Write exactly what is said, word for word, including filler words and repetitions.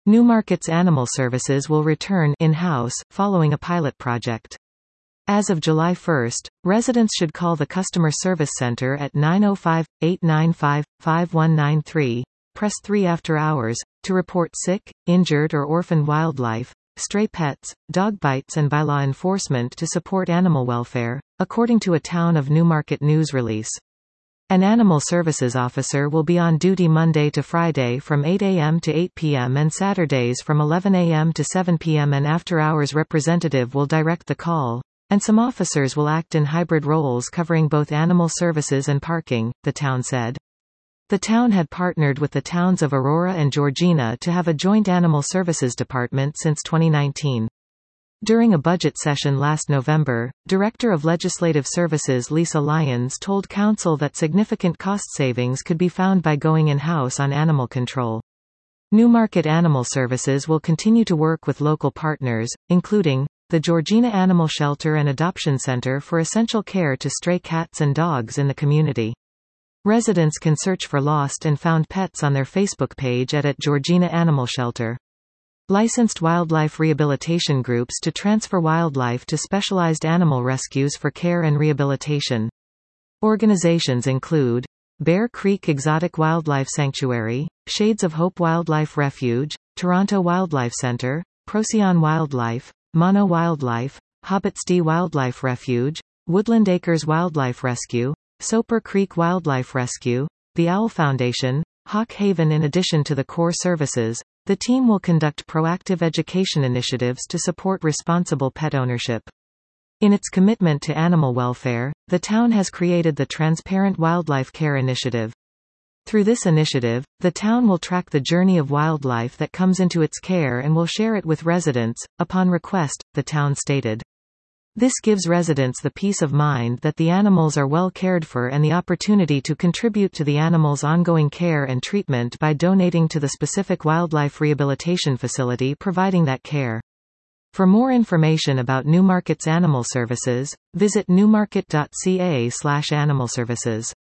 Newmarket's animal services will return in-house, following a pilot project. As of July first, residents should call the Customer Service Center at nine oh five, eight nine five, five one nine three, press three after hours, to report sick, injured or orphaned wildlife, stray pets, dog bites and by law enforcement to support animal welfare, according to a Town of Newmarket news release. An animal services officer will be on duty Monday to Friday from eight a m to eight p m and Saturdays from eleven a m to seven p m An after-hours representative will direct the call, and some officers will act in hybrid roles covering both animal services and parking, the town said. The town had partnered with the towns of Aurora and Georgina to have a joint animal services department since twenty nineteen. During a budget session last November, Director of Legislative Services Lisa Lyons told Council that significant cost savings could be found by going in-house on animal control. Newmarket Animal Services will continue to work with local partners, including the Georgina Animal Shelter and Adoption Center for essential care to stray cats and dogs in the community. Residents can search for lost and found pets on their Facebook page at, at Georgina Animal Shelter. Licensed wildlife rehabilitation groups to transfer wildlife to specialized animal rescues for care and rehabilitation. Organizations include Bear Creek Exotic Wildlife Sanctuary, Shades of Hope Wildlife Refuge, Toronto Wildlife Center, Procyon Wildlife, Mono Wildlife, Hobbitstee Wildlife Refuge, Woodland Acres Wildlife Rescue, Soper Creek Wildlife Rescue, the Owl Foundation, Hawk Haven. In addition to the core services, the team will conduct proactive education initiatives to support responsible pet ownership. In its commitment to animal welfare, the town has created the Transparent Wildlife Care Initiative. Through this initiative, the town will track the journey of wildlife that comes into its care and will share it with residents, upon request, the town stated. This gives residents the peace of mind that the animals are well cared for and the opportunity to contribute to the animals' ongoing care and treatment by donating to the specific wildlife rehabilitation facility providing that care. For more information about Newmarket's animal services, visit newmarket dot c a slash animal services.